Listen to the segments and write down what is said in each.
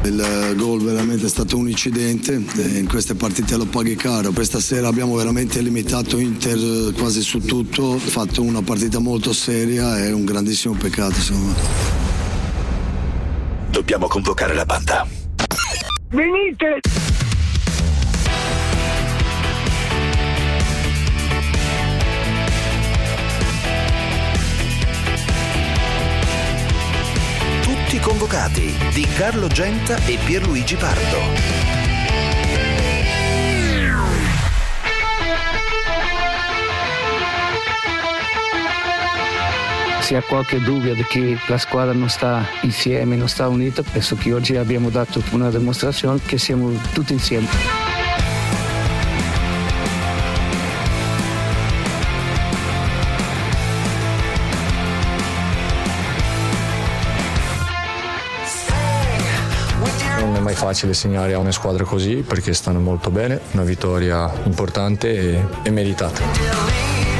Il gol veramente è stato un incidente e in queste partite lo paghi caro. Questa sera abbiamo veramente limitato Inter quasi su tutto, fatto una partita molto seria e un grandissimo peccato, insomma. Dobbiamo convocare la banda. Venite! Tutti convocati di Carlo Genta e Pierluigi Pardo. Se ha qualche dubbio di che la squadra non sta insieme, non sta unita, penso che oggi abbiamo dato una dimostrazione che siamo tutti insieme. Non è mai facile segnare a una squadra così perché stanno molto bene, una vittoria importante e meritata.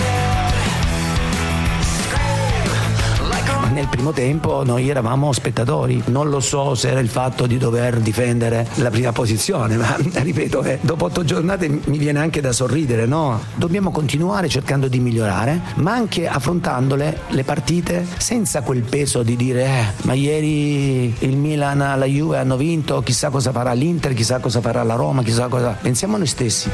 Nel primo tempo noi eravamo spettatori, non lo so se era il fatto di dover difendere la prima posizione, ma ripeto che dopo 8 giornate mi viene anche da sorridere, no? Dobbiamo continuare cercando di migliorare, ma anche affrontandole le partite senza quel peso di dire ma ieri il Milan, la Juve hanno vinto, chissà cosa farà l'Inter, chissà cosa farà la Roma, chissà cosa. Pensiamo a noi stessi.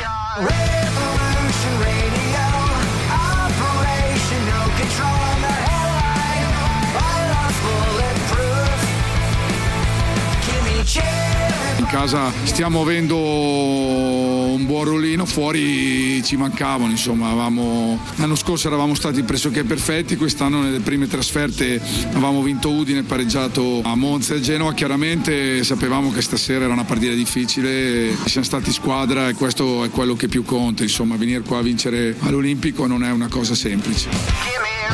In casa stiamo avendo un buon ruolino, fuori ci mancavano, insomma, l'anno scorso eravamo stati pressoché perfetti, quest'anno nelle prime trasferte avevamo vinto Udine, pareggiato a Monza e Genova, chiaramente sapevamo che stasera era una partita difficile, siamo stati squadra e questo è quello che più conta, insomma, venire qua a vincere all'Olimpico non è una cosa semplice.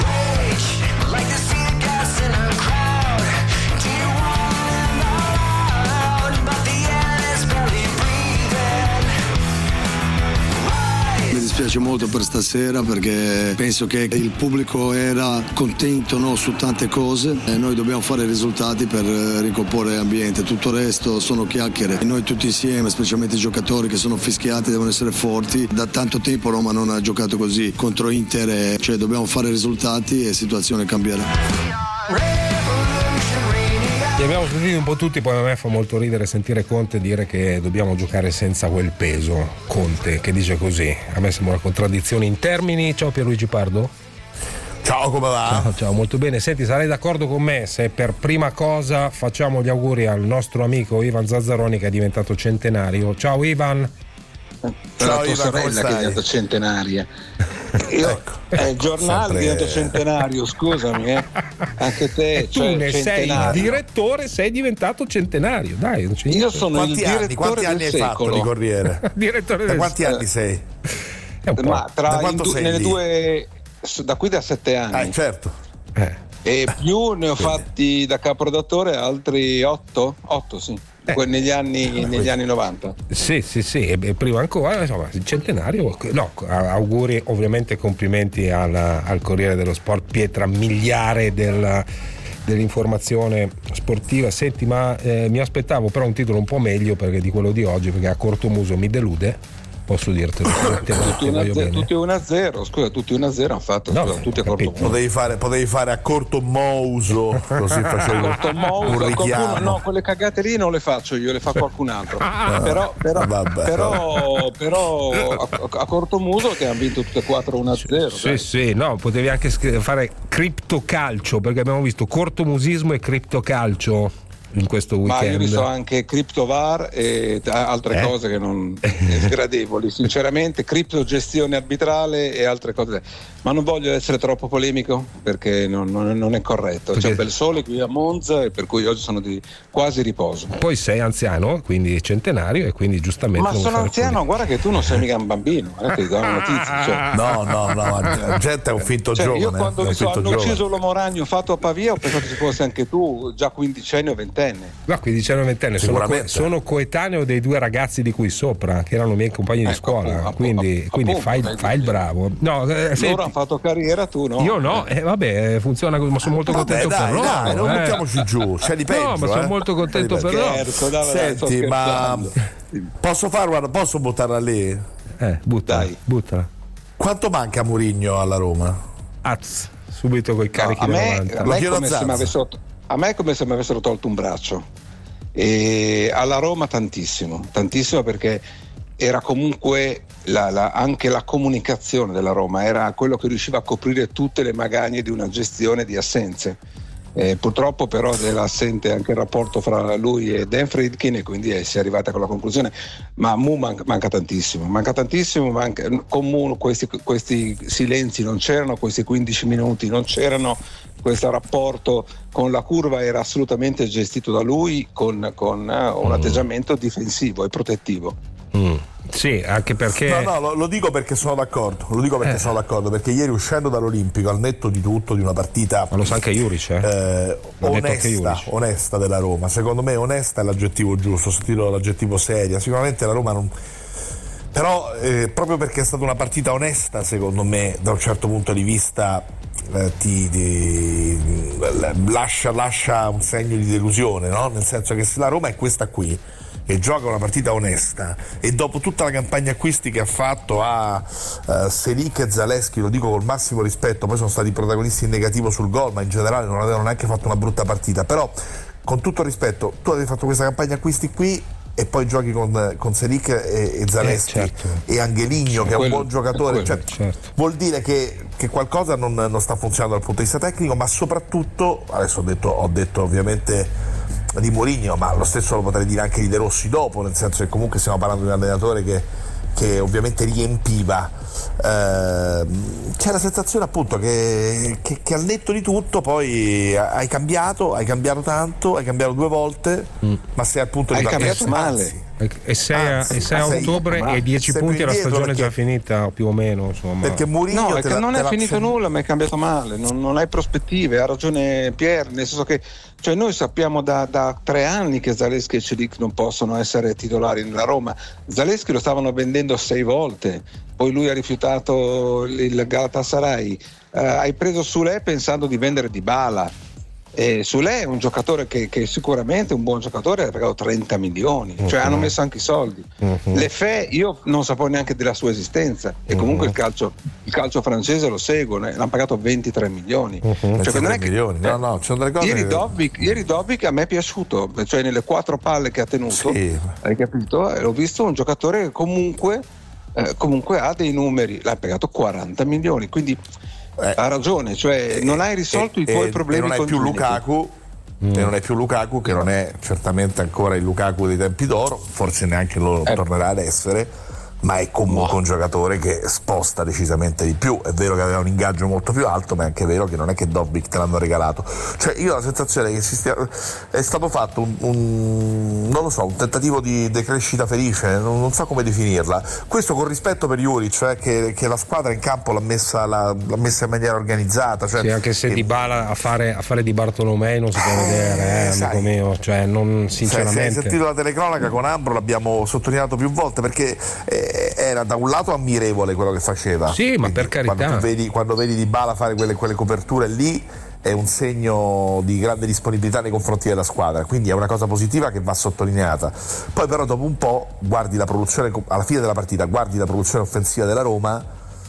Mi dispiace molto per stasera perché penso che il pubblico era contento, no, su tante cose e noi dobbiamo fare risultati per ricomporre l'ambiente, tutto il resto sono chiacchiere e noi tutti insieme, specialmente i giocatori che sono fischiati, devono essere forti. Da tanto tempo Roma non ha giocato così contro Inter, cioè dobbiamo fare risultati e la situazione cambierà. Li abbiamo sentiti un po' tutti, poi a me fa molto ridere sentire Conte dire che dobbiamo giocare senza quel peso. Conte che dice così, a me sembra una contraddizione in termini. Ciao Pierluigi Pardo. Ciao, come va? Ciao, molto bene. Senti, sarai d'accordo con me se per prima cosa facciamo gli auguri al nostro amico Ivan Zazzaroni che è diventato centenario. Ciao Ivan. Ciao, la tua sorella che è diventata centenaria. Il giornale è diventato centenario, scusami, anche te. E tu ne sei il direttore, sei diventato centenario. Dai, non c'è io sono il direttore quanti anni hai fatto di Corriere? Direttore da quanti anni sei? Ma tra da quanto sei nelle lì? Due, da qui da 7 anni. Certo. E più ne ho fatti da caporedattore altri 8 sì. Negli anni 90. Sì, e prima ancora, insomma, il centenario. No, auguri, ovviamente complimenti al Corriere dello Sport, pietra miliare dell'informazione sportiva. Senti, ma mi aspettavo però un titolo un po' meglio di quello di oggi, perché a cortomuso mi delude. Posso dirtelo. Tutti 1-0, scusa, tutti 1-0 hanno fatto, no, scusa, tutti a corto muso. Potevi fare a corto mouso, così facevo un richiamo. No, quelle cagate lì non le faccio io, le fa qualcun altro. Però a corto muso che hanno vinto tutte e 4 1-0. Sì, no, potevi anche fare criptocalcio, perché abbiamo visto cortomusismo e criptocalcio in questo weekend. Ma io ho visto anche CryptoVar e altre cose che non sgradevoli, sinceramente, criptogestione arbitrale e altre cose, ma non voglio essere troppo polemico perché non è corretto. C'è bel sole qui a Monza e per cui oggi sono di quasi riposo. Poi sei anziano, quindi centenario, e quindi giustamente. Ma sono anziano, guarda che tu non sei mica un bambino, ti do una notizia. Cioè. No, gente è un finto giovane. Io quando hanno ucciso l'Uomo Ragno fatto a Pavia ho pensato che fosse anche tu già 15enni o 20enni. 19enne. No, qui 19enne sono coetaneo dei due ragazzi di qui sopra, che erano miei compagni di scuola, quindi fai il bravo. No, loro hanno fatto carriera, tu no? Io no, vabbè, funziona così, ma sono molto contento per loro. Dai, non mettiamoci giù, c'è di peggio. No, ma sono molto contento per loro. Senti, ma posso buttarla lì? Buttala. Quanto manca Mourinho alla Roma? Subito coi carichi a me da 90. A me è come se mi avessero tolto un braccio, e alla Roma tantissimo perché era comunque anche la comunicazione della Roma era quello che riusciva a coprire tutte le magagne di una gestione di assenze. Purtroppo però era assente anche il rapporto fra lui e Dan Friedkin, e quindi si è arrivata con la conclusione. Ma manca tantissimo, con Mu questi silenzi non c'erano, questi 15 minuti non c'erano, questo rapporto con la curva era assolutamente gestito da lui con un atteggiamento difensivo e protettivo. Sì, anche perché lo dico perché sono d'accordo. Perché ieri, uscendo dall'Olimpico, al netto di tutto, di una partita, ma lo sa anche Juric, onesta della Roma, secondo me onesta è l'aggettivo giusto, sostituirlo l'aggettivo seria. Sicuramente la Roma non, però proprio perché è stata una partita onesta, secondo me, da un certo punto di vista lascia un segno di delusione, no? Nel senso che se la Roma è questa qui e gioca una partita onesta, e dopo tutta la campagna acquisti che ha fatto a Selic e Zaleschi, lo dico col massimo rispetto, poi sono stati protagonisti in negativo sul gol, ma in generale non avevano neanche fatto una brutta partita, però con tutto il rispetto, tu avevi fatto questa campagna acquisti qui e poi giochi con Selic e Zaleschi, e Angeligno, che è un buon giocatore, vuol dire che qualcosa non sta funzionando dal punto di vista tecnico, ma soprattutto, adesso ho detto ovviamente di Mourinho, ma lo stesso lo potrei dire anche di De Rossi dopo, nel senso che comunque stiamo parlando di un allenatore che ovviamente riempiva, c'è la sensazione appunto che al netto di tutto poi hai cambiato tanto, hai cambiato 2 volte, ma sei al punto di cambiato male. E 6 a ottobre e 10 punti alla stagione già finita più o meno, insomma. Perché Mourinho non è finito nulla, ma è cambiato male, non hai prospettive. Ha ragione Pier, nel senso che noi sappiamo da 3 anni che Zaleschi e Selic non possono essere titolari nella Roma. Zaleschi lo stavano vendendo 6 volte, poi lui ha rifiutato il Galatasaray, hai preso Sule pensando di vendere Dybala. Sule è un giocatore che sicuramente è un buon giocatore, ha pagato 30 milioni, cioè hanno messo anche i soldi. L'Effe io non sapevo neanche della sua esistenza, e comunque il calcio francese lo seguo, l'hanno pagato 23 milioni. Cioè, non è che, no, c'è delle cose ieri Dobbik a me è piaciuto, cioè nelle 4 palle che ha tenuto, hai capito? L'ho visto un giocatore che comunque ha dei numeri, l'ha pagato 40 milioni, quindi ha ragione, cioè non hai risolto i tuoi problemi. E non è più Lukaku, che non è certamente ancora il Lukaku dei tempi d'oro, forse neanche lo tornerà ad essere, ma è comunque un giocatore che sposta decisamente di più. È vero che aveva un ingaggio molto più alto, ma è anche vero che non è che Dobbik te l'hanno regalato. Cioè io ho la sensazione che è stato fatto non lo so, un tentativo di decrescita felice, non so come definirla. Questo con rispetto per Juric, cioè che la squadra in campo l'ha messa in maniera organizzata, cioè, sì, anche se Dybala a fare di Bartolomei non si può vedere, amico mio, cioè non sinceramente. Se hai sentito la telecronaca con Ambro, l'abbiamo sottolineato più volte, perché era da un lato ammirevole quello che faceva. Sì, ma per carità. Quando vedi Dybala fare quelle coperture lì, è un segno di grande disponibilità nei confronti della squadra, quindi è una cosa positiva che va sottolineata. Poi però dopo un po' guardi la produzione, alla fine della partita guardi la produzione offensiva della Roma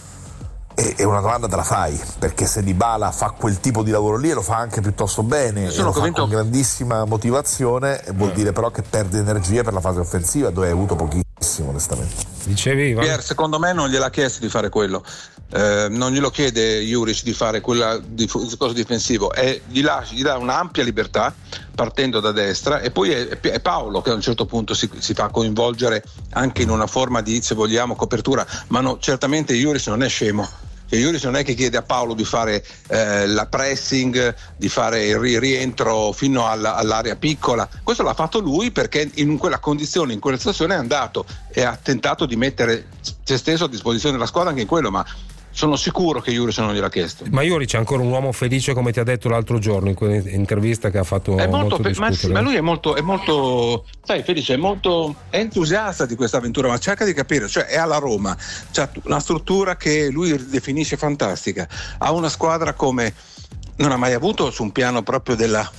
e una domanda te la fai, perché se Dybala fa quel tipo di lavoro lì e lo fa anche piuttosto bene e lo fa con grandissima motivazione, vuol dire però che perde energie per la fase offensiva, dove hai avuto pochissimo, onestamente. Dicevi, Pier, secondo me non gliel'ha chiesto di fare quello, non glielo chiede Juric di fare quella discorso difensivo, gli dà un'ampia libertà partendo da destra, e poi è Paolo che a un certo punto si fa coinvolgere anche in una forma di, se vogliamo, copertura, ma no, certamente Juric non è scemo. Cioè, Juric non è che chiede a Paolo di fare la pressing, di fare il rientro fino all'area piccola. Questo l'ha fatto lui perché in quella condizione, in quella situazione è andato e ha tentato di mettere se stesso a disposizione della squadra anche in quello, ma sono sicuro che Juric non gliel'ha chiesto. Ma Juric è ancora un uomo felice, come ti ha detto l'altro giorno in quell'intervista che ha fatto molto discutere. Ma lui è molto sai, Felice, è entusiasta di questa avventura, ma cerca di capire, cioè è alla Roma, c'ha una struttura che lui definisce fantastica, ha una squadra come non ha mai avuto su un piano proprio della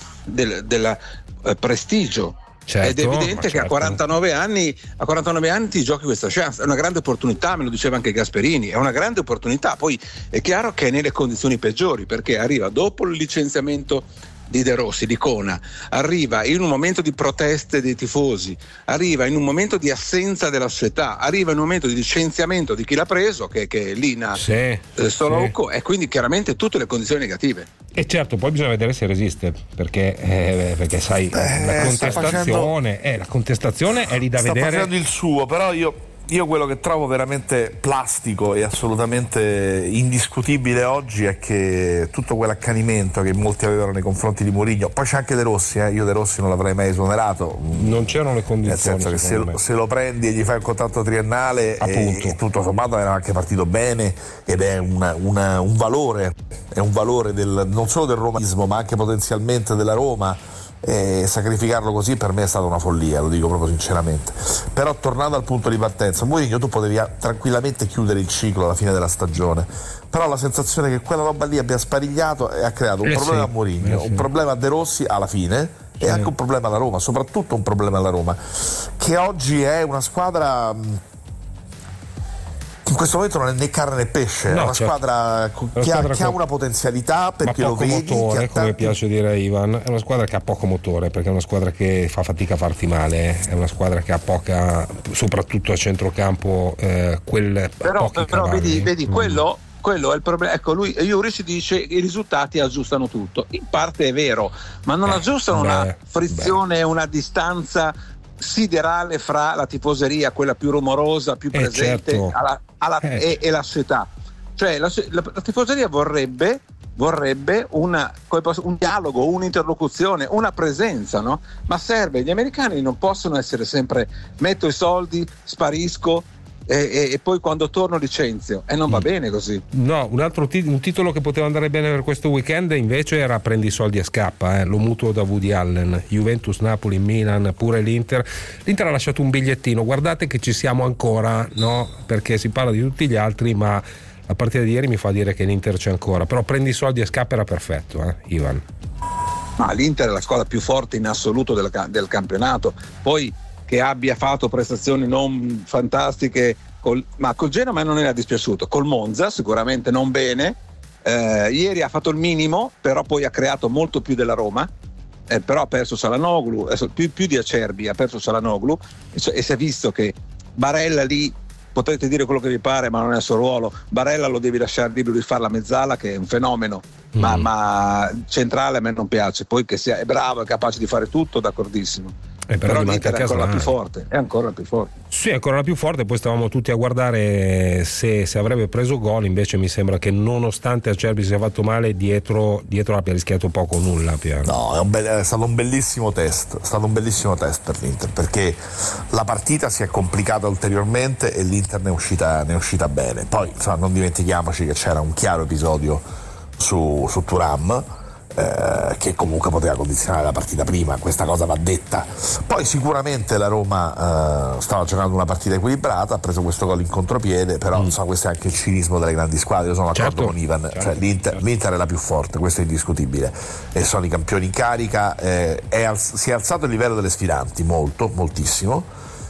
prestigio. Certo, ed è evidente che a 49 anni ti giochi questa chance, è una grande opportunità, me lo diceva anche Gasperini, è una grande opportunità. Poi è chiaro che è nelle condizioni peggiori, perché arriva dopo il licenziamento di De Rossi, di Cona, arriva in un momento di proteste dei tifosi, arriva in un momento di assenza della società, arriva in un momento di licenziamento di chi l'ha preso, che è Lina Soroco, e quindi chiaramente tutte le condizioni negative. E certo, poi bisogna vedere se resiste, perché sai, la contestazione è lì da vedere. Sta facendo il suo, però io quello che trovo veramente plastico e assolutamente indiscutibile oggi è che tutto quell'accanimento che molti avevano nei confronti di Mourinho, poi c'è anche De Rossi, io De Rossi non l'avrei mai esonerato, non c'erano le condizioni, nel senso che se lo prendi e gli fai un contratto triennale e tutto sommato era anche partito bene, ed è un valore non solo del romanismo ma anche potenzialmente della Roma. E sacrificarlo così per me è stata una follia, lo dico proprio sinceramente. Però tornando al punto di partenza, Mourinho, tu potevi tranquillamente chiudere il ciclo alla fine della stagione, però la sensazione che quella roba lì abbia sparigliato e ha creato un problema a Mourinho, un problema a De Rossi alla fine e anche un problema alla Roma, soprattutto un problema alla Roma, che oggi è una squadra in questo momento non è né carne né pesce, è una squadra che ha una potenzialità, perché ma lo vedi motore, come piace dire Ivan, è una squadra che ha poco motore, perché è una squadra che fa fatica a farti male, è una squadra che ha poca, soprattutto a centrocampo, però vedi quello è il problema. Ecco, Juric dice i risultati aggiustano tutto, in parte è vero, ma non aggiustano una frizione, una distanza siderale fra la tifoseria, quella più rumorosa, più presente, certo. E la società. Cioè la tifoseria vorrebbe un dialogo, un'interlocuzione, una presenza, no? Ma serve, gli americani non possono essere sempre metto i soldi, sparisco e poi quando torno licenzio, e non va bene così. No, un titolo che poteva andare bene per questo weekend invece era Prendi i soldi e scappa, lo mutuo da Woody Allen, Juventus, Napoli, Milan, pure l'Inter ha lasciato un bigliettino, guardate che ci siamo ancora, no? Perché si parla di tutti gli altri, ma la partita di ieri mi fa dire che l'Inter c'è ancora, però Prendi i soldi e scappa era perfetto, Ivan. Ma l'Inter è la squadra più forte in assoluto del campionato, poi che abbia fatto prestazioni non fantastiche ma col Genoa non era dispiaciuto, col Monza sicuramente non bene, ieri ha fatto il minimo, però poi ha creato molto più della Roma, però ha perso Çalhanoğlu, più di Acerbi ha perso Çalhanoğlu, e si è visto che Barella lì, potete dire quello che vi pare, ma non è il suo ruolo. Barella lo devi lasciare libero di fare la mezzala, che è un fenomeno, ma centrale a me non piace, poi che è bravo, è capace di fare tutto, d'accordissimo. Però l'Inter è ancora più forte, Sì, è ancora la più forte. Poi stavamo tutti a guardare se avrebbe preso gol, invece mi sembra che nonostante Acerbi si sia fatto male, dietro abbia rischiato poco o nulla. No, è stato un bellissimo test, per l'Inter, perché la partita si è complicata ulteriormente e l'Inter ne è uscita bene. Poi non dimentichiamoci che c'era un chiaro episodio su Thuram, che comunque poteva condizionare la partita prima, questa cosa va detta. Poi sicuramente la Roma stava giocando una partita equilibrata, ha preso questo gol in contropiede, però questo è anche il cinismo delle grandi squadre. Io sono d'accordo con Ivan, cioè l'Inter è la più forte, questo è indiscutibile, e sono i campioni in carica, si è alzato il livello delle sfidanti moltissimo,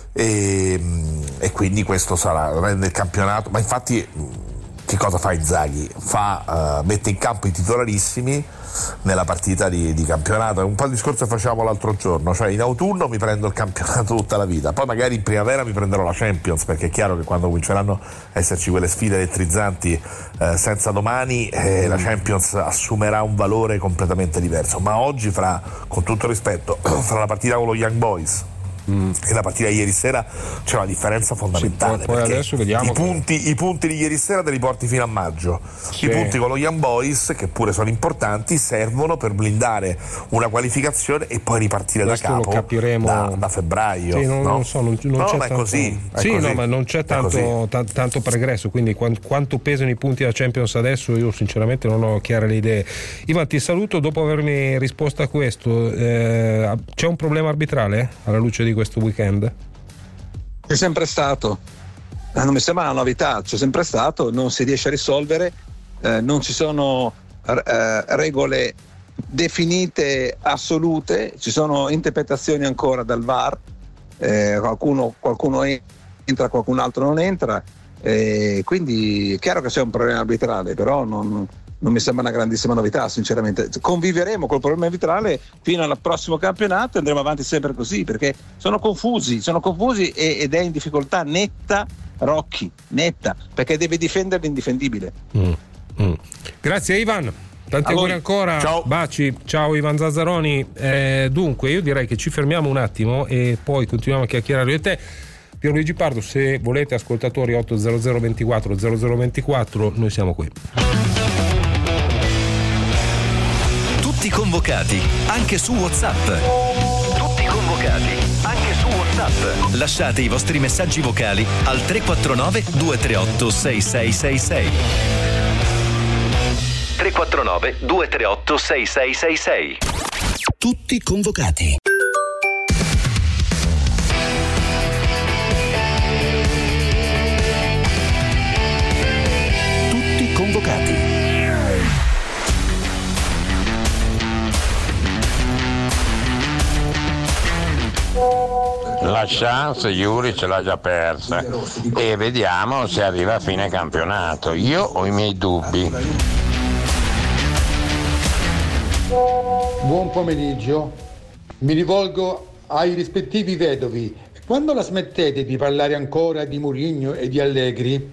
e quindi questo rende il campionato. Ma infatti che cosa fa Inzaghi? Mette in campo i titolarissimi nella partita di campionato. È un po' il discorso che facevamo l'altro giorno, cioè in autunno mi prendo il campionato tutta la vita, poi magari in primavera mi prenderò la Champions, perché è chiaro che quando cominceranno a esserci quelle sfide elettrizzanti senza domani, la Champions assumerà un valore completamente diverso. Ma oggi, con tutto rispetto, fra la partita con lo Young Boys E la partita di ieri sera c'è una differenza fondamentale, poi adesso vediamo i punti di ieri sera te li porti fino a maggio. Sì. I punti con lo Young Boys, che pure sono importanti, servono per blindare una qualificazione e poi ripartire questo da capo, lo capiremo da febbraio. Sì, non c'è ma tanto, è così. No, ma non c'è tanto progresso, quindi quanto pesano i punti da Champions adesso io sinceramente non ho chiare le idee. Ivan, ti saluto. Dopo avermi risposto a questo, c'è un problema arbitrale alla luce di questo weekend? C'è sempre stato, non mi sembra una novità, c'è sempre stato, non si riesce a risolvere, non ci sono regole definite assolute, ci sono interpretazioni ancora dal VAR, qualcuno entra, qualcun altro non entra, quindi è chiaro che c'è un problema arbitrale, però non mi sembra una grandissima novità, sinceramente. Conviveremo col problema arbitrale fino al prossimo campionato e andremo avanti sempre così, perché sono confusi ed è in difficoltà netta Rocchi, netta, perché deve difendere l'indifendibile. Grazie Ivan, tanti auguri ancora. Ciao. Baci, ciao Ivan Zazzaroni. Dunque io direi che ci fermiamo un attimo e poi continuiamo a chiacchierare io e te. Pierluigi Pardo, se volete, ascoltatori 800 24 0024, noi siamo qui. Tutti convocati, anche su WhatsApp. Tutti convocati, anche su WhatsApp. Lasciate i vostri messaggi vocali al 349 238 6666. 349 238 6666. Tutti convocati. Tutti convocati. La chance Yuri ce l'ha già persa e vediamo se arriva a fine campionato. Io ho i miei dubbi. Buon pomeriggio, mi rivolgo ai rispettivi vedovi. Quando la smettete di parlare ancora di Mourinho e di Allegri?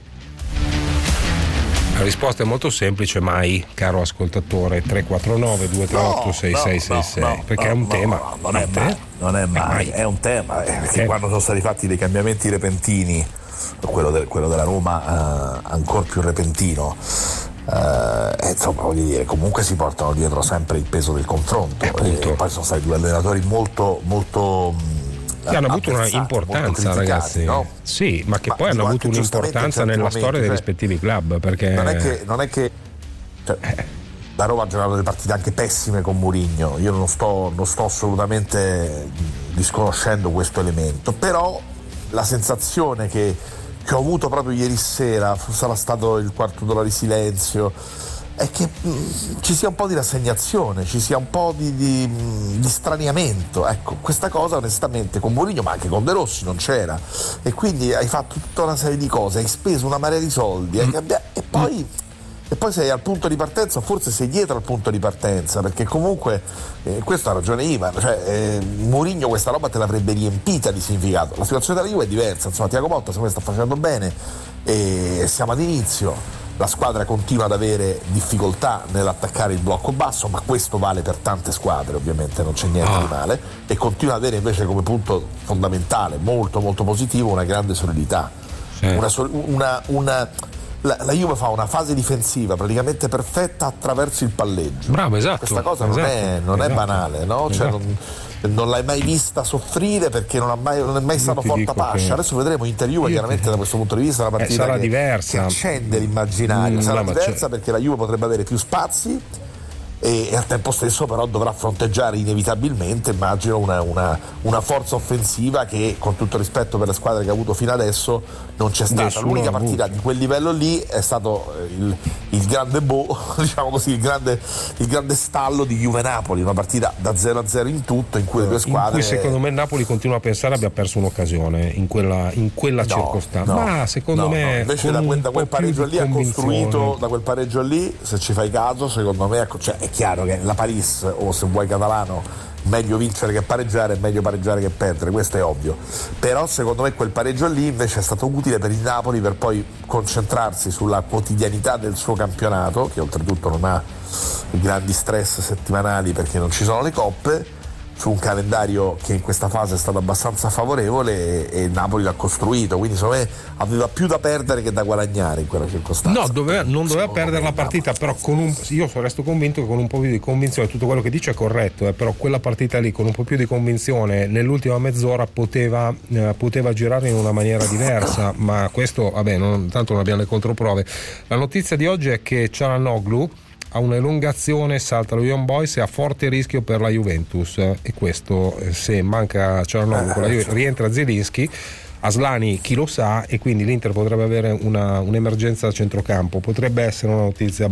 La risposta è molto semplice, mai, caro ascoltatore. 349 238 6666, perché è un tema. Non è mai, è un tema, perché quando sono stati fatti dei cambiamenti repentini, quello della Roma ancora più repentino, insomma, voglio dire, comunque si portano dietro sempre il peso del confronto, e poi sono stati due allenatori molto che hanno avuto una importanza, ragazzi, no? Sì, ma che poi hanno avuto un'importanza nella storia dei rispettivi club, perché non è che la Roma ha giocato delle partite anche pessime con Mourinho, io non sto assolutamente disconoscendo questo elemento, però la sensazione che ho avuto proprio ieri sera, sarà stato il quarto d'ora di silenzio, è che ci sia un po' di rassegnazione, ci sia un po' di straniamento. Ecco, questa cosa onestamente con Mourinho, ma anche con De Rossi, non c'era, e quindi hai fatto tutta una serie di cose, hai speso una marea di soldi, e poi sei al punto di partenza, forse sei dietro al punto di partenza, perché comunque questo ha ragione Ivan, cioè Mourinho questa roba te l'avrebbe riempita di significato. La situazione della Juve è diversa, insomma, Thiago Motta secondo me sta facendo bene e siamo ad inizio. La squadra continua ad avere difficoltà nell'attaccare il blocco basso, ma questo vale per tante squadre, ovviamente non c'è niente di male, e continua ad avere invece come punto fondamentale, molto molto positivo, una grande solidità. La Juve fa una fase difensiva praticamente perfetta attraverso il palleggio. Bravo, esatto. Questa cosa non è banale, no? Cioè non l'hai mai vista soffrire, perché non è mai stato forte pascia. Adesso vedremo Inter-Juve, chiaramente da questo punto di vista una partita sarà diversa, che accende l'immaginario, sarà diversa perché la Juve potrebbe avere più spazi e al tempo stesso però dovrà fronteggiare inevitabilmente, immagino, una forza offensiva che, con tutto rispetto per le squadre che ha avuto fino adesso, non c'è stata. L'unica partita di quel livello lì è stato il grande diciamo così, il grande stallo di Juve-Napoli, una partita da 0-0 in tutto, in cui le due squadre, in cui secondo me Napoli continua a pensare abbia perso un'occasione in quella circostanza. Ma secondo me invece da quel pareggio lì ha costruito, da quel pareggio lì, se ci fai caso, secondo me è chiaro che la Paris, o se vuoi catalano, meglio vincere che pareggiare, è meglio pareggiare che perdere, questo è ovvio, però secondo me quel pareggio lì invece è stato utile per il Napoli per poi concentrarsi sulla quotidianità del suo campionato, che oltretutto non ha grandi stress settimanali perché non ci sono le coppe, su un calendario che in questa fase è stato abbastanza favorevole e il Napoli l'ha costruito, quindi secondo me aveva più da perdere che da guadagnare in quella circostanza. No, non doveva perdere la partita, però io resto convinto che con un po' più di convinzione, tutto quello che dice è corretto, però quella partita lì con un po' più di convinzione nell'ultima mezz'ora poteva girare in una maniera diversa, ma questo tanto non abbiamo le controprove. La notizia di oggi è che Çalhanoğlu ha un'elungazione, salta lo Young Boys e ha forte rischio per la Juventus, e questo se manca Çalhanoğlu con la Juventus rientra Zielinski, Aslani chi lo sa, e quindi l'Inter potrebbe avere un'emergenza a centrocampo. Potrebbe essere una notizia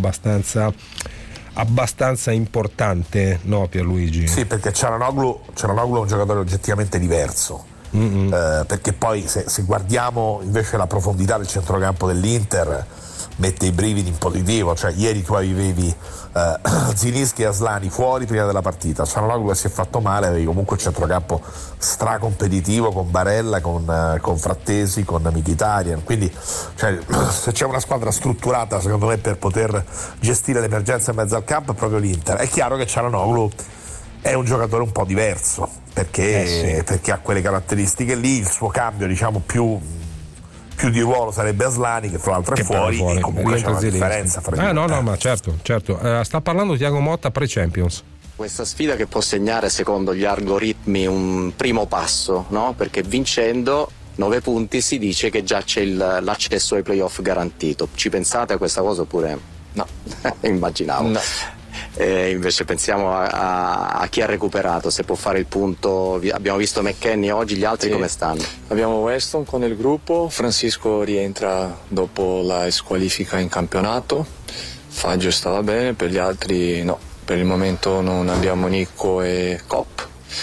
abbastanza importante, no Pierluigi? Sì, perché Çalhanoğlu è un giocatore oggettivamente diverso, perché poi se guardiamo invece la profondità del centrocampo dell'Inter mette i brividi in positivo, cioè ieri tu avevi Zielinski e Aslani fuori prima della partita, Çalhanoğlu che si è fatto male, avevi comunque il centrocampo stracompetitivo con Barella, con Frattesi, con Mkhitaryan, quindi cioè, se c'è una squadra strutturata secondo me per poter gestire l'emergenza in mezzo al campo è proprio l'Inter. È chiaro che Çalhanoğlu è un giocatore un po' diverso perché ha quelle caratteristiche lì, il suo cambio diciamo più di ruolo sarebbe Aslani, che fra l'altro è fuori e comunque c'è una differenza fra ma certo. Sta parlando Thiago Motta pre-Champions. Questa sfida che può segnare secondo gli algoritmi un primo passo, no? Perché vincendo 9 punti si dice che già c'è l'accesso ai playoff garantito. Ci pensate a questa cosa oppure no? Immaginavo. No. Invece pensiamo a chi ha recuperato, se può fare il punto. Abbiamo visto McKennie oggi, gli altri come stanno? Abbiamo Weston con il gruppo, Francisco rientra dopo la squalifica in campionato, Faggio stava bene, per gli altri no, per il momento non abbiamo Nico e Kopp,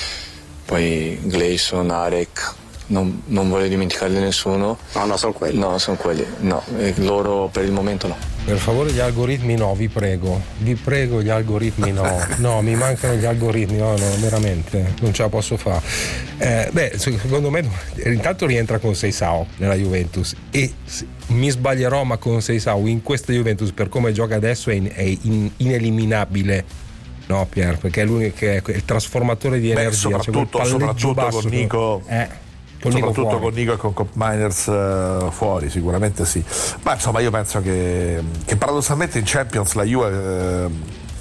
poi Gleison, Arek, non voglio dimenticare nessuno. No, sono quelli. No, loro per il momento no. Per favore gli algoritmi no, vi prego gli algoritmi no, mi mancano gli algoritmi, no, veramente non ce la posso fare. Secondo me intanto rientra con Seisao nella Juventus, e mi sbaglierò ma con Seisao in questa Juventus per come gioca adesso è ineliminabile, no Pier, perché è l'unico che è il trasformatore di energia, soprattutto basso, con Nico soprattutto con Nico e con Kopp Miners fuori, sicuramente sì, ma insomma io penso che paradossalmente in Champions la Juve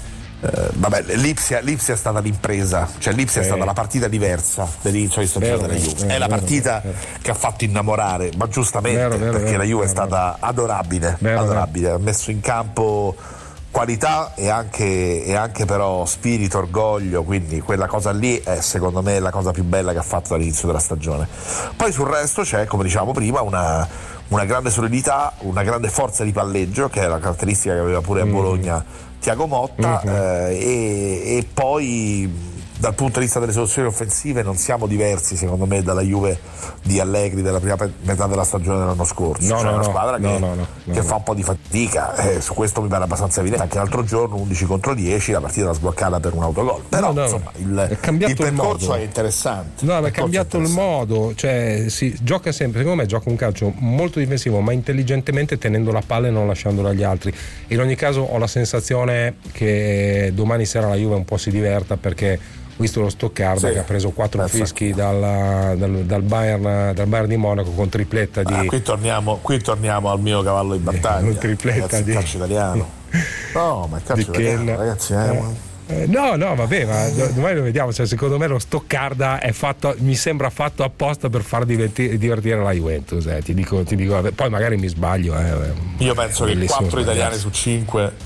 l'Ipsia è stata l'impresa, cioè l'Ipsia è stata la partita diversa dell'inizio di stagione della Juve, è la partita che ha fatto innamorare, ma giustamente perché la Juve è stata adorabile, ha messo in campo qualità e anche però spirito, orgoglio, quindi quella cosa lì è secondo me la cosa più bella che ha fatto dall'inizio della stagione. Poi sul resto c'è, come diciamo prima, una grande solidità, una grande forza di palleggio, che è la caratteristica che aveva pure a Bologna Thiago Motta, e poi dal punto di vista delle soluzioni offensive non siamo diversi secondo me dalla Juve di Allegri della prima metà della stagione dell'anno scorso, una squadra che fa un po' di fatica, su questo mi pare abbastanza evidente. Anche l'altro giorno 11 contro 10 la partita era sbloccata per un autogol, però insomma il percorso è interessante. È cambiato il modo, cioè si gioca sempre, secondo me gioca un calcio molto difensivo ma intelligentemente tenendo la palla e non lasciandola agli altri. In ogni caso ho la sensazione che domani sera la Juve un po' si diverta, perché visto lo Stoccarda che ha preso 4 fischi dal Bayern di Monaco con tripletta di qui torniamo al mio cavallo di battaglia, con tripletta ragazzi, di calcio italiano. No, ma il calcio italiano, ragazzi, no, vabbè, ma domani lo vediamo. Cioè, secondo me lo Stoccarda mi sembra fatto apposta per far divertire la Juventus. Ti dico, poi magari mi sbaglio. Io penso che 4 italiani su 5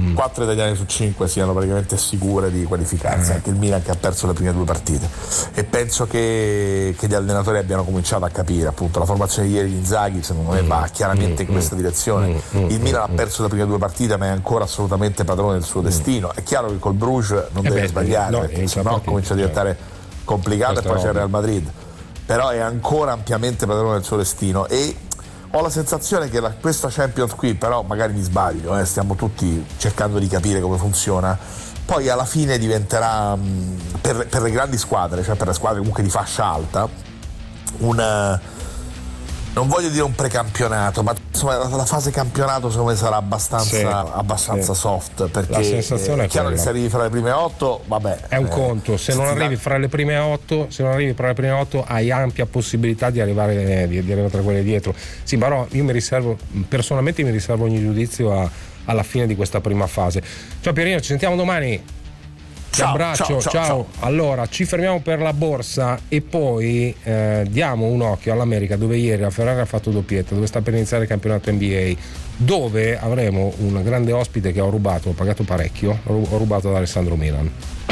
siano praticamente sicure di qualificarsi, anche il Milan che ha perso le prime 2 partite, e penso che gli allenatori abbiano cominciato a capire, appunto la formazione di ieri di Inzaghi secondo me va chiaramente in questa direzione. Il Milan ha perso le prime 2 partite ma è ancora assolutamente padrone del suo destino. È chiaro che col Bruges non deve sbagliare, perché sennò comincia a diventare complicato, e poi c'è il Real Madrid, però è ancora ampiamente padrone del suo destino, e ho la sensazione che questa Champions qui, però magari mi sbaglio, stiamo tutti cercando di capire come funziona, poi alla fine diventerà per le grandi squadre, cioè per le squadre comunque di fascia alta, non voglio dire un precampionato, ma insomma la fase campionato secondo me sarà abbastanza soft, perché la sensazione è chiaro quella. che se arrivi fra le prime 8, vabbè, è un conto, se non arrivi fra le prime 8, hai ampia possibilità di arrivare tra quelle dietro. Sì, però io personalmente mi riservo ogni giudizio alla fine di questa prima fase. Ciao Pierino, ci sentiamo domani. Ti abbraccio, ciao. Allora, ci fermiamo per la borsa e poi diamo un occhio all'America, dove ieri la Ferrari ha fatto doppietta, dove sta per iniziare il campionato NBA, dove avremo un grande ospite che ho pagato parecchio, ho rubato ad Alessandro Milan.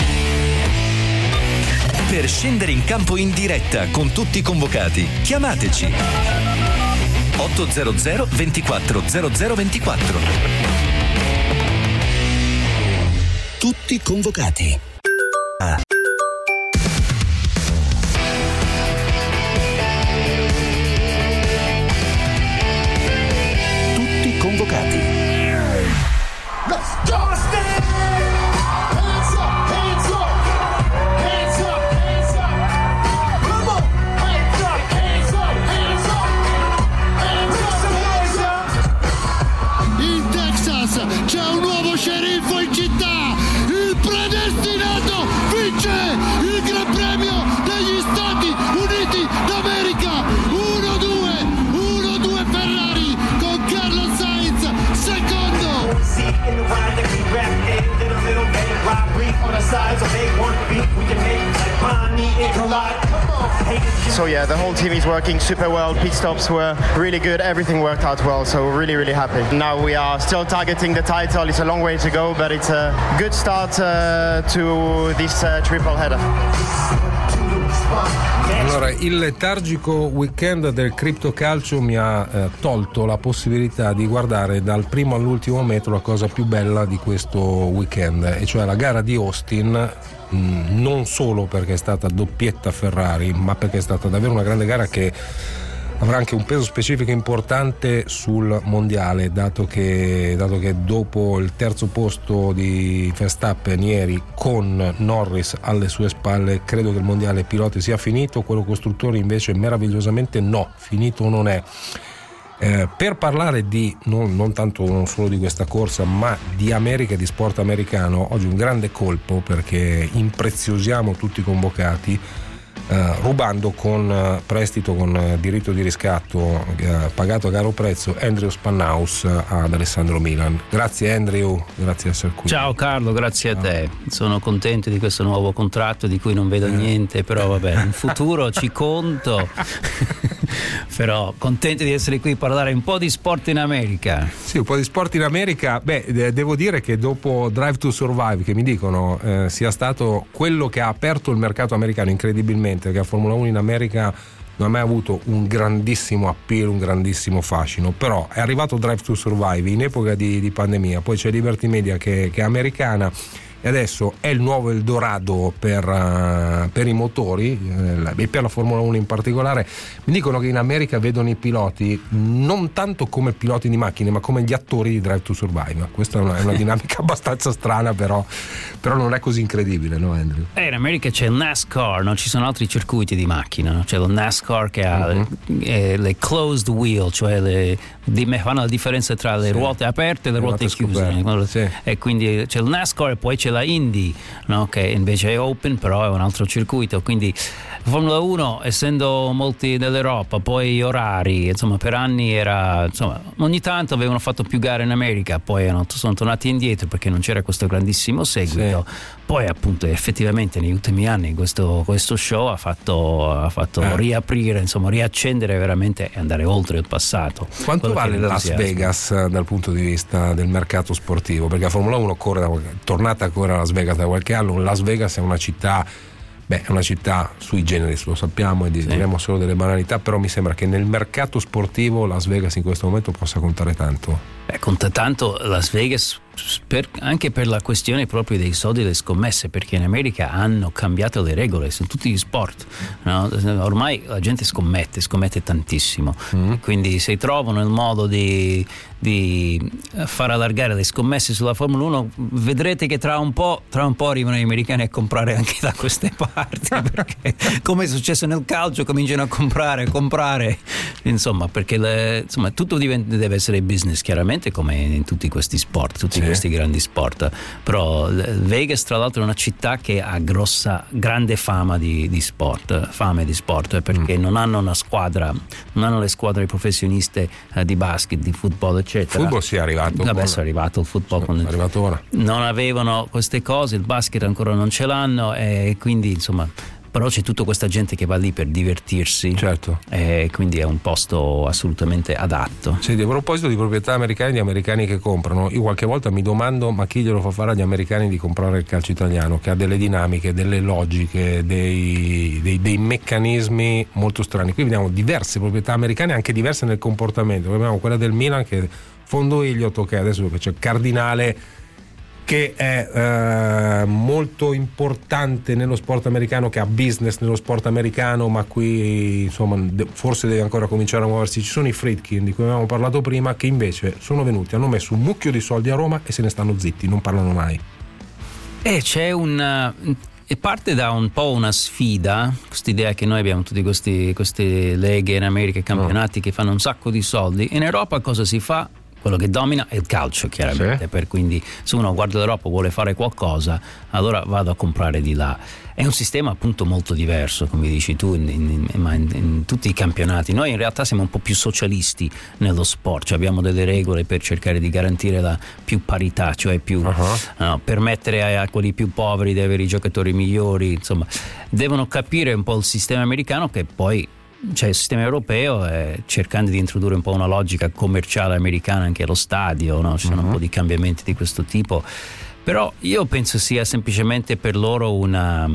Per scendere in campo in diretta con tutti i convocati, chiamateci 800 24 0024. Tutti convocati. Tutti convocati. In Texas c'è un nuovo sceriffo in città. Il predestinato vince il Gran Premio degli Stati Uniti d'America. 1-2 Ferrari con Carlos Sainz secondo. So yeah, the whole team is working super well. Pit stops were really good. Everything worked out well. So we're really, really happy. Now we are still targeting the title. It's a long way to go, but it's a good start to this triple header. Allora, il letargico weekend del criptocalcio mi ha tolto la possibilità di guardare dal primo all'ultimo metro la cosa più bella di questo weekend, e cioè la gara di Austin, non solo perché è stata doppietta Ferrari, ma perché è stata davvero una grande gara che avrà anche un peso specifico importante sul mondiale, dato che dopo il terzo posto di Verstappen ieri con Norris alle sue spalle, credo che il mondiale piloti sia finito. Quello costruttori invece meravigliosamente no, finito non è. Per parlare di non solo di questa corsa, ma di America e di sport americano, oggi un grande colpo, perché impreziosiamo tutti i convocati rubando con prestito con diritto di riscatto pagato a caro prezzo Andrew Spanhaus ad Alessandro Milan. Grazie Andrew, grazie di essere qui. Ciao Carlo, grazie a te. Sono contento di questo nuovo contratto di cui non vedo niente, però vabbè, in futuro ci conto. Però contento di essere qui a parlare un po' di sport in America. Sì, un po' di sport in America. Devo dire che dopo Drive to Survive, che mi dicono sia stato quello che ha aperto il mercato americano incredibilmente, perché la Formula 1 in America non ha mai avuto un grandissimo appeal, un grandissimo fascino, però è arrivato Drive to Survive in epoca di pandemia, poi c'è Liberty Media che è americana, e adesso è il nuovo Eldorado per i motori e per la Formula 1 in particolare. Mi dicono che in America vedono i piloti non tanto come piloti di macchine, ma come gli attori di Drive to Survive. Questa è una dinamica abbastanza strana, però non è così incredibile, no Andrew? In America c'è il NASCAR, no? Ci sono altri circuiti di macchina, no? C'è il NASCAR che ha le closed wheel, cioè fanno la differenza tra le ruote aperte e le ruote chiuse, sì. E quindi c'è il NASCAR e poi c'è la Indy, no? Che invece è open, però è un altro circuito. Quindi la Formula 1, essendo molti dell'Europa, poi orari, insomma, per anni era, insomma, ogni tanto avevano fatto più gare in America, poi sono tornati indietro perché non c'era questo grandissimo seguito. Sì. Poi appunto effettivamente negli ultimi anni questo show ha fatto riaprire, insomma, riaccendere veramente e andare oltre il passato. Quanto vale Las Vegas dal punto di vista del mercato sportivo? Perché la Formula 1 tornata ancora a Las Vegas da qualche anno. Las Vegas è una città sui generis, lo sappiamo, e diremo solo delle banalità, però mi sembra che nel mercato sportivo Las Vegas in questo momento possa contare tanto. Conta tanto Las Vegas anche per la questione proprio dei soldi delle scommesse, perché in America hanno cambiato le regole su tutti gli sport, no? Ormai la gente scommette tantissimo, quindi se trovano il modo di far allargare le scommesse sulla Formula 1, vedrete che tra un po' arrivano gli americani a comprare anche da queste parti, perché come è successo nel calcio cominciano a comprare, insomma, perché tutto deve essere business, chiaramente, come in tutti questi sport, questi grandi sport. Però Vegas, tra l'altro, è una città che ha grande fama di sport, perché non hanno una squadra, non hanno le squadre professioniste di basket, di football, eccetera. Il football è arrivato. Adesso è arrivato il football, è arrivato ora. Non avevano queste cose, il basket ancora non ce l'hanno, e quindi insomma. Però c'è tutta questa gente che va lì per divertirsi, certo, e quindi è un posto assolutamente adatto. Sì, a proposito di proprietà americane, di americani che comprano, io qualche volta mi domando ma chi glielo fa fare agli americani di comprare il calcio italiano, che ha delle dinamiche, delle logiche, dei meccanismi molto strani. Qui vediamo diverse proprietà americane, anche diverse nel comportamento. Abbiamo quella del Milan, che fondo Elliott, che adesso c'è Cardinale, che è molto importante nello sport americano, che ha business nello sport americano, ma qui insomma forse deve ancora cominciare a muoversi. Ci sono i Friedkin, di cui avevamo parlato prima, che invece sono venuti, hanno messo un mucchio di soldi a Roma e se ne stanno zitti, non parlano mai. C'è e parte da un po' una sfida, quest'idea che noi abbiamo tutte queste leghe in America, campionati che fanno un sacco di soldi. In Europa cosa si fa? Quello che domina è il calcio, chiaramente, per quindi se uno guarda l'Europa, vuole fare qualcosa, allora vado a comprare di là. È un sistema appunto molto diverso, come dici tu, in tutti i campionati. Noi in realtà siamo un po' più socialisti nello sport, cioè abbiamo delle regole per cercare di garantire la più parità, cioè più permettere a quelli più poveri di avere i giocatori migliori, insomma, devono capire un po' il sistema americano, che poi cioè il sistema europeo, cercando di introdurre un po' una logica commerciale americana anche allo stadio, no? Ci sono un po' di cambiamenti di questo tipo, però io penso sia semplicemente per loro una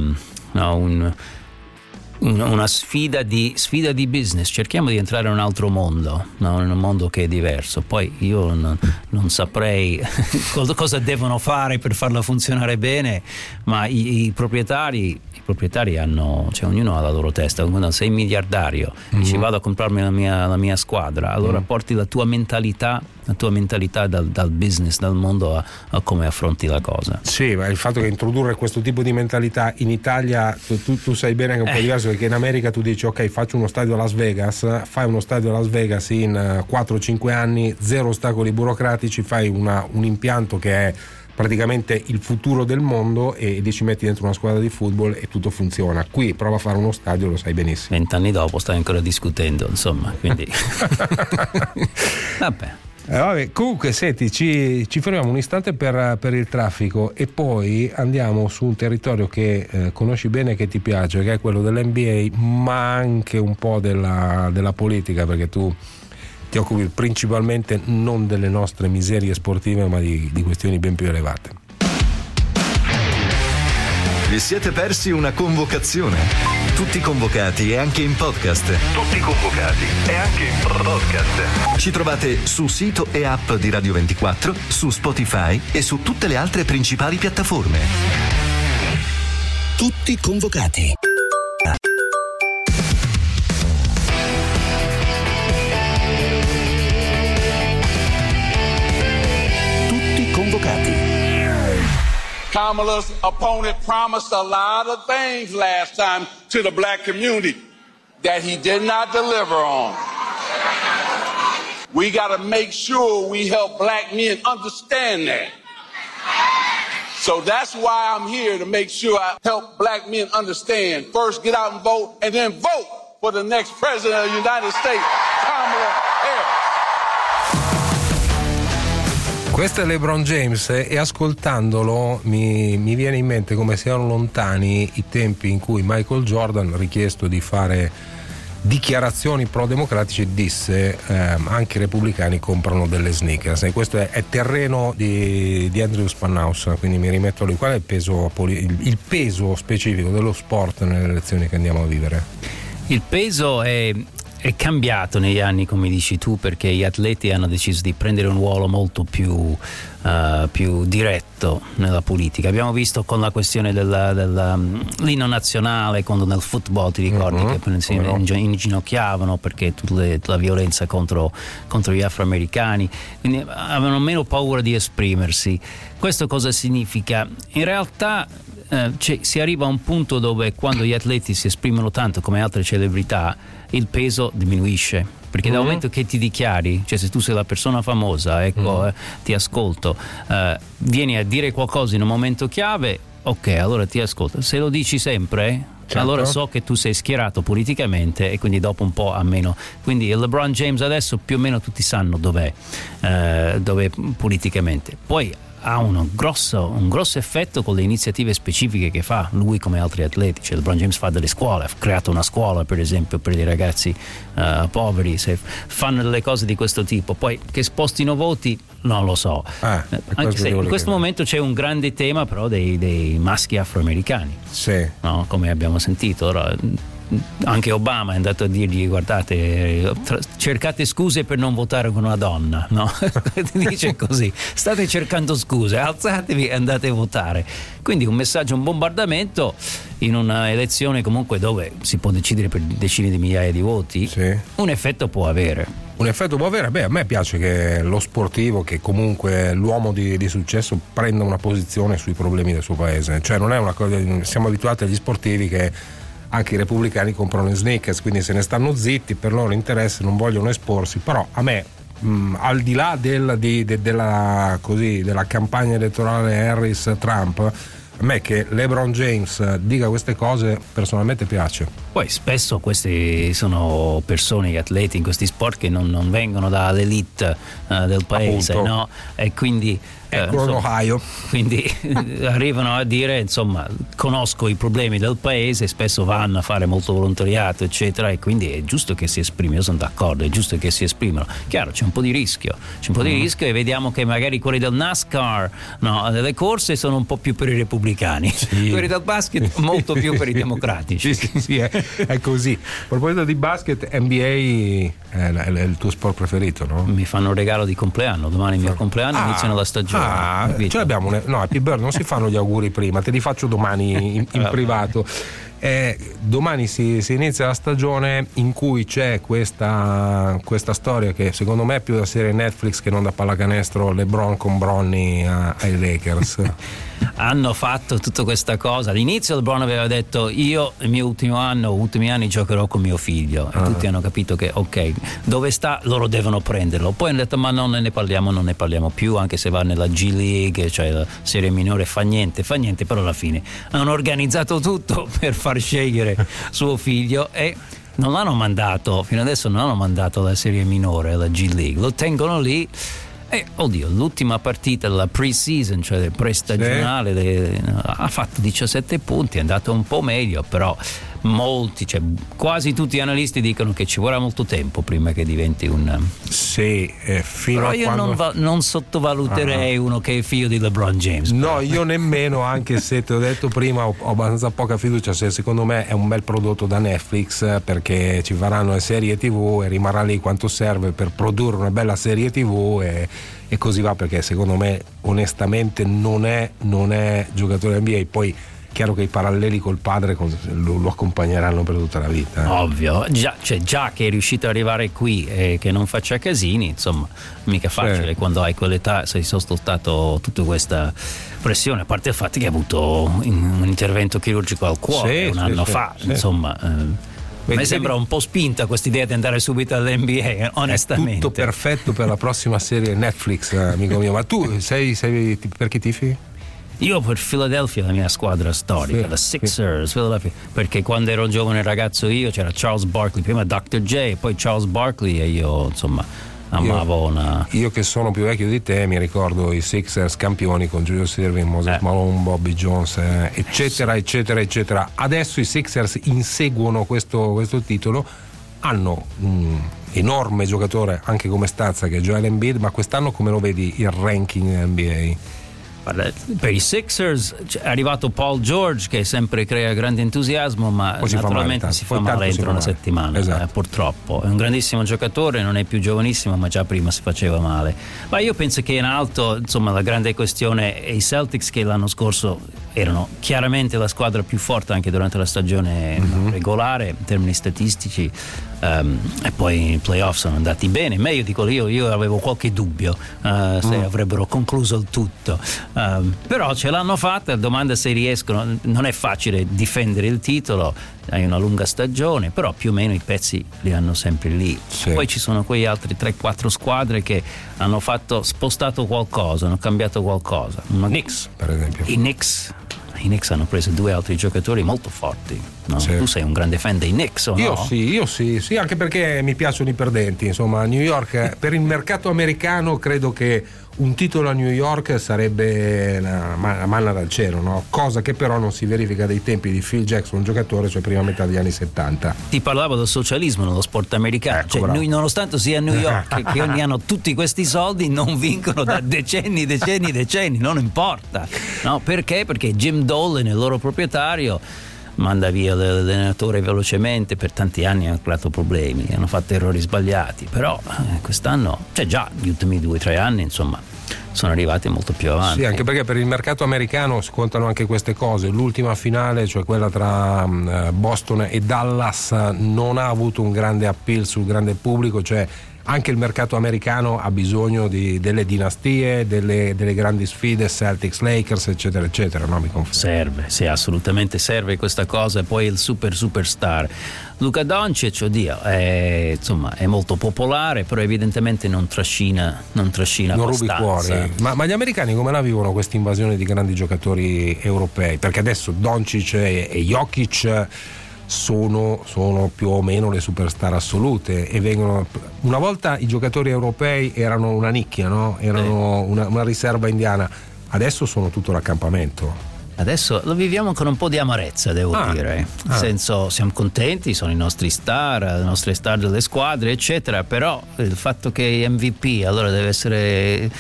sfida di business. Cerchiamo di entrare in un altro mondo, no? In un mondo che è diverso. Poi io non saprei cosa devono fare per farla funzionare bene, ma i proprietari hanno, cioè ognuno ha la loro testa. Quando sei miliardario, dici vado a comprarmi la mia squadra, allora porti la tua mentalità dal business, dal mondo a come affronti la cosa. Sì, ma il fatto che introdurre questo tipo di mentalità in Italia, tu sai bene che è un po' diverso, perché in America tu dici ok, faccio uno stadio a Las Vegas, fai uno stadio a Las Vegas in 4-5 anni, zero ostacoli burocratici, fai un impianto che è praticamente il futuro del mondo e ci metti dentro una squadra di football e tutto funziona. Qui prova a fare uno stadio, lo sai benissimo. 20 anni dopo stai ancora discutendo, insomma, quindi vabbè, comunque senti, ci fermiamo un istante per il traffico e poi andiamo su un territorio che conosci bene, che ti piace, che è quello dell'NBA, ma anche un po' della politica, perché tu ti occupi principalmente non delle nostre miserie sportive, ma di questioni ben più elevate. Vi siete persi una convocazione? Tutti convocati e anche in podcast. Ci trovate su sito e app di Radio 24, su Spotify e su tutte le altre principali piattaforme. Tutti convocati. Kamala's opponent promised a lot of things last time to the black community that he did not deliver on. We got to make sure we help black men understand that. So that's why I'm here, to make sure I help black men understand. First, get out and vote, and then vote for the next president of the United States, Kamala Harris. Questo è LeBron James e ascoltandolo mi viene in mente come siano lontani i tempi in cui Michael Jordan, richiesto di fare dichiarazioni pro-democratici, disse anche i repubblicani comprano delle sneakers, e questo è terreno di Andrew Spanhaus, quindi mi rimetto a lui. Qual è il peso specifico dello sport nelle elezioni che andiamo a vivere? Il peso è è cambiato negli anni, come dici tu, perché gli atleti hanno deciso di prendere un ruolo molto più diretto nella politica. Abbiamo visto con la questione dell'inno nazionale, quando nel football ti ricordi che si inginocchiavano perché tutta la violenza contro gli afroamericani, quindi avevano meno paura di esprimersi. Questo cosa significa? In realtà si arriva a un punto dove, quando gli atleti si esprimono tanto come altre celebrità, il peso diminuisce, perché dal momento che ti dichiari, cioè se tu sei la persona famosa, ecco, ti ascolto, vieni a dire qualcosa in un momento chiave, ok, allora ti ascolto. Se lo dici sempre, certo, allora so che tu sei schierato politicamente, e quindi dopo un po' a meno. Quindi il LeBron James adesso più o meno tutti sanno dov'è politicamente. Poi ha un grosso effetto con le iniziative specifiche che fa lui come altri atleti. Cioè LeBron James fa delle scuole, ha creato una scuola per esempio per dei ragazzi poveri, se fanno delle cose di questo tipo. Poi che spostino voti non lo so, anche se in questo momento c'è un grande tema però dei maschi afroamericani, sì, no? Come abbiamo sentito ora, anche Obama è andato a dirgli: guardate, cercate scuse per non votare con una donna, no? Dice così: state cercando scuse, alzatevi e andate a votare. Quindi un messaggio, un bombardamento in una elezione comunque dove si può decidere per decine di migliaia di voti, sì, un effetto può avere. Beh, a me piace che lo sportivo, che comunque l'uomo di successo, prenda una posizione sui problemi del suo paese. Cioè non è una cosa, siamo abituati agli sportivi che anche i repubblicani comprano le sneakers, quindi se ne stanno zitti, per loro interesse, non vogliono esporsi. Però a me, al di là della campagna elettorale Harris-Trump, a me che LeBron James dica queste cose personalmente piace. Poi spesso questi sono persone, gli atleti in questi sport, che non vengono dall'elite del paese, appunto, no? E quindi Ohio. Quindi arrivano a dire, insomma, conosco i problemi del paese, spesso vanno a fare molto volontariato eccetera, e quindi è giusto che si esprima. Io sono d'accordo, è giusto che si esprimano. Chiaro, c'è un po' di rischio, e vediamo che magari quelli del NASCAR, no, delle corse sono un po' più per i repubblicani, sì, quelli del basket molto più per i democratici. Sì, è così. A proposito di basket, NBA è il tuo sport preferito, no? Mi fanno un regalo di compleanno, domani è il mio compleanno, iniziano la stagione. Ce l'abbiamo Happy Birthday, non si fanno gli auguri prima, te li faccio domani in privato. Domani si inizia la stagione in cui c'è questa storia che secondo me è più da serie Netflix che non da pallacanestro, LeBron con Bronny ai Lakers. Hanno fatto tutta questa cosa. All'inizio LeBron aveva detto: io il mio ultimi anni giocherò con mio figlio, e tutti hanno capito che ok, dove sta loro devono prenderlo. Poi hanno detto: ma non ne parliamo più, anche se va nella G League, cioè la serie minore, fa niente, però alla fine hanno organizzato tutto per far scegliere suo figlio, e non l'hanno mandato, fino adesso non hanno mandato la serie minore, la G League, lo tengono lì. E l'ultima partita della pre-season, cioè del prestagionale, ha fatto 17 punti, è andato un po' meglio, però quasi tutti gli analisti dicono che ci vorrà molto tempo prima che diventi un... Sì, fino però io non sottovaluterei uno che è figlio di LeBron James. No, io nemmeno, anche se te l'ho detto prima, ho abbastanza poca fiducia. Se secondo me è un bel prodotto da Netflix, perché ci faranno le serie TV e rimarrà lì quanto serve per produrre una bella serie TV, e così va, perché secondo me onestamente non è giocatore NBA. Poi chiaro che i paralleli col padre lo accompagneranno per tutta la vita. Ovvio, già che è riuscito ad arrivare qui e che non faccia casini, insomma, mica facile quando hai quell'età, sei sottostato tutta questa pressione, a parte il fatto che ha avuto un intervento chirurgico al cuore un anno fa, insomma. A me sembra un po' spinta quest'idea di andare subito all'NBA, onestamente. È tutto perfetto per la prossima serie Netflix, amico mio. Ma tu sei per chi tifi? Io per Philadelphia, la mia squadra storica, la Sixers, Philadelphia, perché quando ero un giovane ragazzo c'era Charles Barkley, prima Dr. J, poi Charles Barkley, e io insomma amavo Io che sono più vecchio di te mi ricordo i Sixers campioni con Julius Erving, Moses Malone, Bobby Jones, eccetera eccetera eccetera. Adesso i Sixers inseguono questo titolo, hanno un enorme giocatore anche come stazza che è Joel Embiid, ma quest'anno come lo vedi il ranking NBA? Per i Sixers è arrivato Paul George, che sempre crea grande entusiasmo, ma naturalmente si fa male entro una settimana. Esatto. Purtroppo è un grandissimo giocatore, non è più giovanissimo, ma già prima si faceva male. Ma io penso che in alto, insomma, la grande questione è i Celtics, che l'anno scorso erano chiaramente la squadra più forte anche durante la stagione regolare in termini statistici, e poi i playoff sono andati bene. Ma io avevo qualche dubbio se avrebbero concluso il tutto, però ce l'hanno fatta. La domanda è se riescono. Non è facile difendere il titolo, hai una lunga stagione, però più o meno i pezzi li hanno sempre lì. Poi ci sono quei altri 3-4 squadre che hanno spostato qualcosa, hanno cambiato qualcosa. Knicks, per esempio. I Knicks hanno preso 2 altri giocatori molto forti, no? Tu sei un grande fan dei Knicks, o no? Io sì, anche perché mi piacciono i perdenti. Insomma, New York, per il mercato americano, credo che un titolo a New York sarebbe una manna dal cielo, no? Cosa che però non si verifica dai tempi di Phil Jackson, un giocatore, cioè prima metà degli anni 70. Ti parlavo del socialismo nello sport americano, nonostante sia a New York che hanno tutti questi soldi, non vincono da decenni, non importa, no? Perché? Perché Jim Dolan, il loro proprietario, manda via l'allenatore velocemente. Per tanti anni hanno creato problemi, hanno fatto errori sbagliati, però quest'anno, già gli ultimi 2-3 anni, insomma, sono arrivati molto più avanti. Sì, anche perché per il mercato americano si contano anche queste cose. L'ultima finale, cioè quella tra Boston e Dallas, non ha avuto un grande appeal sul grande pubblico, cioè anche il mercato americano ha bisogno delle dinastie, delle grandi sfide, Celtics, Lakers, eccetera eccetera, no? Mi confondo. Serve, sì, assolutamente serve questa cosa. E poi il superstar Luka Doncic, è molto popolare, però evidentemente non trascina abbastanza. Rubi cuori. Ma gli americani come la vivono questa invasione di grandi giocatori europei? Perché adesso Doncic e Jokic sono più o meno le superstar assolute, e vengono. Una volta i giocatori europei erano una nicchia, no? Erano una riserva indiana, adesso sono tutto l'accampamento. Adesso lo viviamo con un po' di amarezza, devo dire. Nel senso, siamo contenti, sono i nostri star, le nostre star delle squadre, eccetera, però il fatto che MVP allora deve essere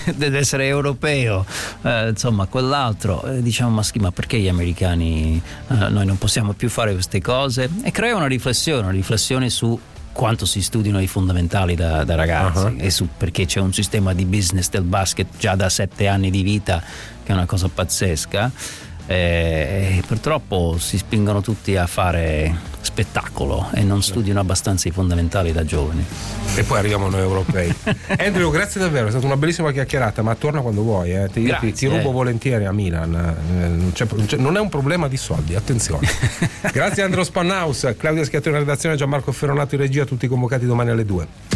europeo, insomma, quell'altro, diciamo, ma perché gli americani, noi non possiamo più fare queste cose? E crea una riflessione su quanto si studiano i fondamentali da ragazzi, e su perché c'è un sistema di business del basket già da 7 anni di vita, che è una cosa pazzesca, e purtroppo si spingono tutti a fare spettacolo e non studiano abbastanza i fondamentali da giovani. E poi arriviamo noi europei. Andrew, grazie davvero, è stata una bellissima chiacchierata, ma torna quando vuoi, ti rubo volentieri a Milan, non è un problema di soldi, attenzione. Grazie Andrew Spanhaus, Claudia Schiattoni in redazione, Gianmarco Ferronato in regia, tutti convocati domani alle 2.